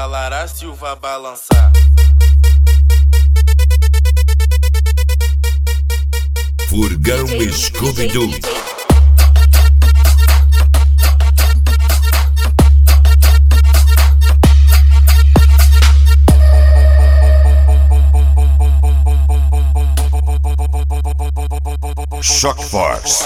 Lara Silva balançar. Furgão Scooby-Doo. Shock Force.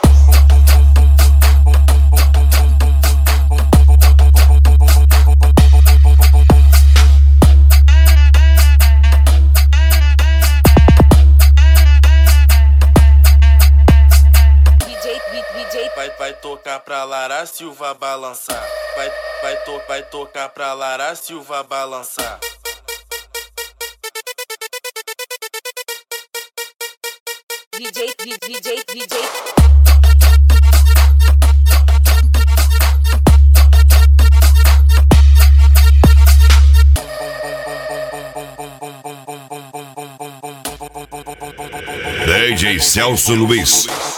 Vai tocar pra Lara Silva balançar. Vai tocar pra Lara Silva balançar. DJ. DJ Celso Luiz.